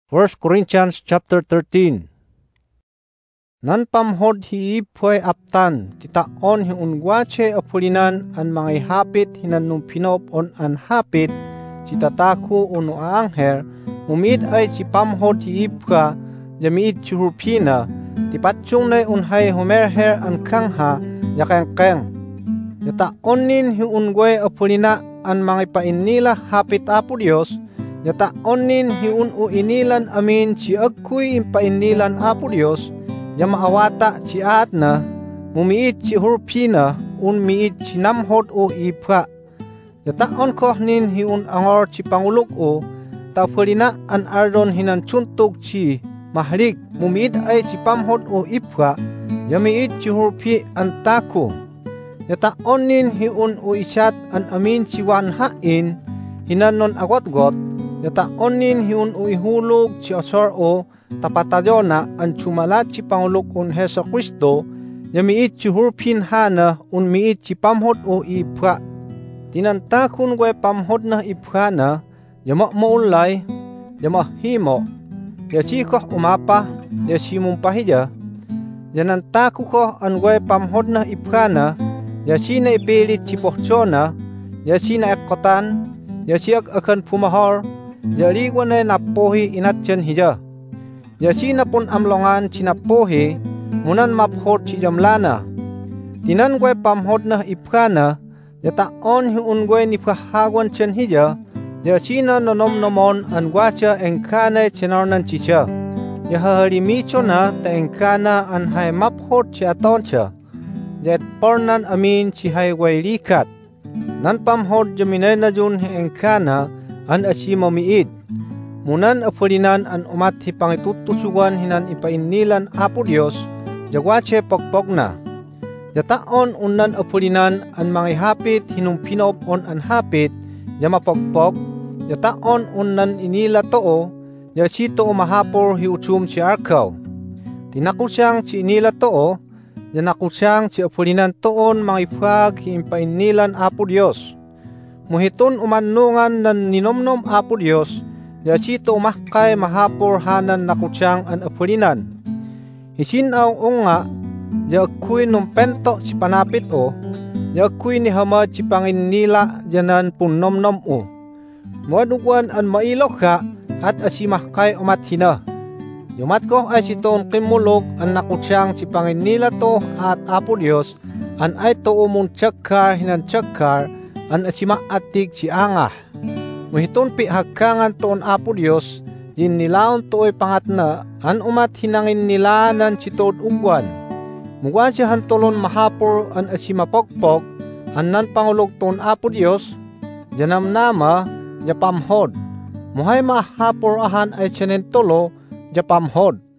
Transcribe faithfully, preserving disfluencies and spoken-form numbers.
First Corinthians chapter thirteen. Nan pamhod hi iphoy aptan, titaon hi ungwache apulinan an mga hapit hinanong pinop on an hapit, citataku uno aangher, mumid ay si pamhod hi ipha, yamiid churupina, tipatsyong na unhay humerher an kangha, yakengkeng. Yataon nin hi ungway apulina an mga painila hapit apo Dios, yataon nin hiun u inilan amin ci agkuy impainilan apo Dios, ya maawata ci at na, mumiit ci hurpina, un miit ci namhod o ipha. Yataon ko nin hiun angor ci pangulok o, tapulina an ardon hinan chuntog ci mahalik, mumiit ay ci pamhod o ipha, ya miit ci hurpi an tako. Yataon nin hiun u isyat an amin ci wanhain, hinanon agot-got, yataon nin hiun u ihulog ci asor o tapatayona an chumalat ci pangulok un Heso Kristo, yamiit ci hurpin hana un miit ci pamhod o ipha. Tinantakun gwe pamhod na ipha na, yamak maulay, yamak himo, yachikoh umapa, yachimumpahija, yanantaku ko an gwe pamhod na ipha na, yachina ipilit ci pohchona, yachina ekotan, yachiak akan pumahor, yaliwan ay napohi inatyan hija. Yachina pun amlongan chinapohi, munan maphod ci jamlana. Tinan gwe pamhod na ipkana, yataon hiungwe ni pahawan chen hija, yachina nonom nomon an gwacha engkana chenornan chicha. Yahalimicho na ta engkana an hay maphod ci atoncha. Yat pornan amin ci hay likat. Nan pamhod jaminay na jun engkana, an asimo miid. Munan apulinan an umat hi pangitutusugan hinan ipainilan apo Dios, jagwache pokpok na. Yataon unan apulinan an mga hapit hinung pinop on an hapit, yamapokpok, yataon unan inila too, yachito umahapor hi uchum ci arkaw. Tinakusyang ci inila too, yanakusyang ci apulinan toon mga ipag hi ipainilan apo Dios. Muhiton umanungan nan ninomnom apo Dios, yachito umahkay mahapor hanan nakutsang an apulinan. Hisinaw unga, yakuy nung pento ci panapit o, yakuy ni hama ci panginila yanan punnomnom o. Muadugwan an mailok ka at asimahkay umathina. Yumat ko ay sitoon kimulog an nakutsang ci panginila to at apo Dios, an ay to umong tsakkar hinan tsakkar, an asimaatig ci angah. Muhiton pi hagkangan toon apo Dios, yin nilaon tooy pangatna, an umat hinangin nilanan ci tood ugwan. Mugwan siya hantolon mahapor an asimapokpok, an nan pangulog toon apo Dios, janam nama, japamhod. Muhay mahapor ahan ay tiyenen tolo, japamhod.